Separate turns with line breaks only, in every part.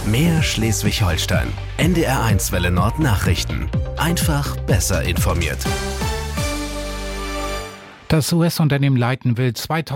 Mehr Schleswig-Holstein. NDR1 Welle Nord Nachrichten. Einfach besser informiert.
Das US-Unternehmen Leighton will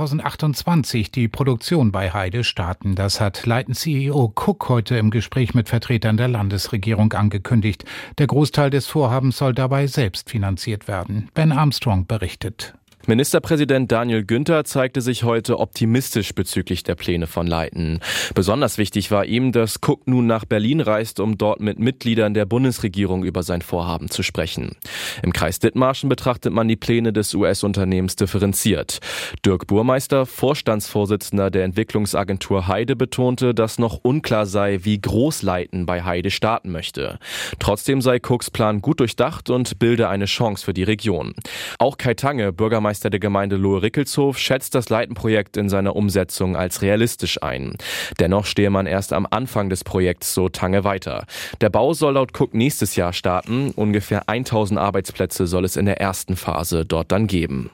2028 die Produktion bei Heide starten. Das hat Leighton-CEO Cook heute im Gespräch mit Vertretern der Landesregierung angekündigt. Der Großteil des Vorhabens soll dabei selbst finanziert werden. Ben Armstrong berichtet.
Ministerpräsident Daniel Günther zeigte sich heute optimistisch bezüglich der Pläne von Leighton. Besonders wichtig war ihm, dass Cook nun nach Berlin reist, um dort mit Mitgliedern der Bundesregierung über sein Vorhaben zu sprechen. Im Kreis Dithmarschen betrachtet man die Pläne des US-Unternehmens differenziert. Dirk Burmeister, Vorstandsvorsitzender der Entwicklungsagentur Heide, betonte, dass noch unklar sei, wie groß Leighton bei Heide starten möchte. Trotzdem sei Cooks Plan gut durchdacht und bilde eine Chance für die Region. Auch Kai Tange, Bürgermeister der Gemeinde Lohe-Rickelshof, schätzt das Leighton-Projekt in seiner Umsetzung als realistisch ein. Dennoch stehe man erst am Anfang des Projekts, so Tange weiter. Der Bau soll laut Cook nächstes Jahr starten. Ungefähr 1000 Arbeitsplätze soll es in der ersten Phase dort dann geben.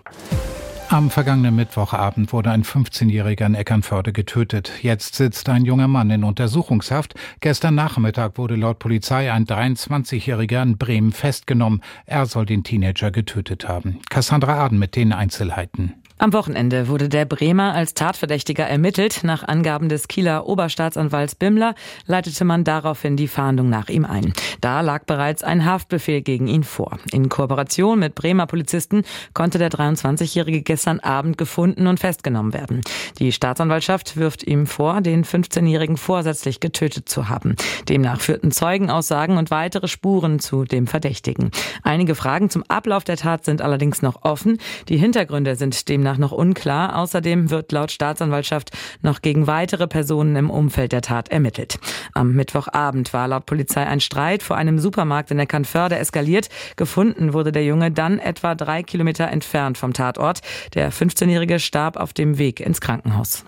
Am vergangenen Mittwochabend wurde ein 15-Jähriger in Eckernförde getötet. Jetzt sitzt ein junger Mann in Untersuchungshaft. Gestern Nachmittag wurde laut Polizei ein 23-Jähriger in Bremen festgenommen. Er soll den Teenager getötet haben. Cassandra Aden mit den Einzelheiten.
Am Wochenende wurde der Bremer als Tatverdächtiger ermittelt. Nach Angaben des Kieler Oberstaatsanwalts Bimmler leitete man daraufhin die Fahndung nach ihm ein. Da lag bereits ein Haftbefehl gegen ihn vor. In Kooperation mit Bremer Polizisten konnte der 23-Jährige gestern Abend gefunden und festgenommen werden. Die Staatsanwaltschaft wirft ihm vor, den 15-Jährigen vorsätzlich getötet zu haben. Demnach führten Zeugenaussagen und weitere Spuren zu dem Verdächtigen. Einige Fragen zum Ablauf der Tat sind allerdings noch offen. Die Hintergründe sind demnach noch unklar. Außerdem wird laut Staatsanwaltschaft noch gegen weitere Personen im Umfeld der Tat ermittelt. Am Mittwochabend war laut Polizei ein Streit vor einem Supermarkt in Eckernförde eskaliert. Gefunden wurde der Junge dann etwa 3 Kilometer entfernt vom Tatort. Der 15-Jährige starb auf dem Weg ins Krankenhaus.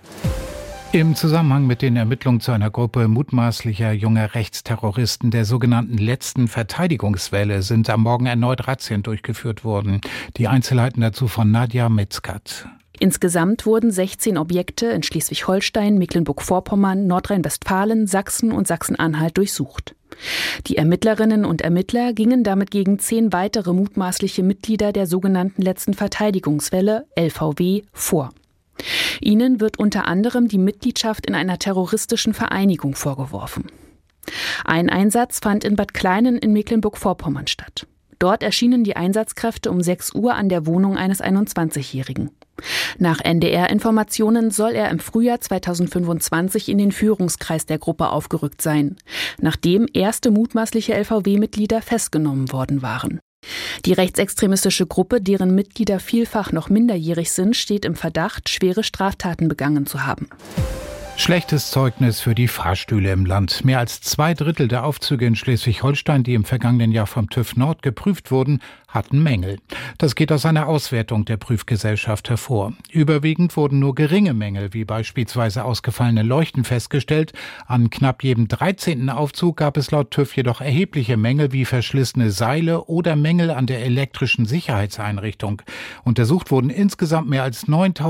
Im Zusammenhang mit den Ermittlungen zu einer Gruppe mutmaßlicher junger Rechtsterroristen der sogenannten letzten Verteidigungswelle sind am Morgen erneut Razzien durchgeführt worden. Die Einzelheiten dazu von Nadja Metzkat.
Insgesamt wurden 16 Objekte in Schleswig-Holstein, Mecklenburg-Vorpommern, Nordrhein-Westfalen, Sachsen und Sachsen-Anhalt durchsucht. Die Ermittlerinnen und Ermittler gingen damit gegen 10 weitere mutmaßliche Mitglieder der sogenannten letzten Verteidigungswelle, LVW, vor. Ihnen wird unter anderem die Mitgliedschaft in einer terroristischen Vereinigung vorgeworfen. Ein Einsatz fand in Bad Kleinen in Mecklenburg-Vorpommern statt. Dort erschienen die Einsatzkräfte um 6 Uhr an der Wohnung eines 21-Jährigen. Nach NDR-Informationen soll er im Frühjahr 2025 in den Führungskreis der Gruppe aufgerückt sein, nachdem erste mutmaßliche LVW-Mitglieder festgenommen worden waren. Die rechtsextremistische Gruppe, deren Mitglieder vielfach noch minderjährig sind, steht im Verdacht, schwere Straftaten begangen zu haben.
Schlechtes Zeugnis für die Fahrstühle im Land. Mehr als 2/3 der Aufzüge in Schleswig-Holstein, die im vergangenen Jahr vom TÜV Nord geprüft wurden, hatten Mängel. Das geht aus einer Auswertung der Prüfgesellschaft hervor. Überwiegend wurden nur geringe Mängel, wie beispielsweise ausgefallene Leuchten, festgestellt. An knapp jedem 13. Aufzug gab es laut TÜV jedoch erhebliche Mängel wie verschlissene Seile oder Mängel an der elektrischen Sicherheitseinrichtung. Untersucht wurden insgesamt mehr als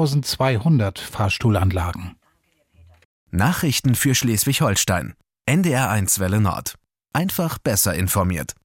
9.200 Fahrstuhlanlagen.
Nachrichten für Schleswig-Holstein. NDR1 Welle Nord. Einfach besser informiert.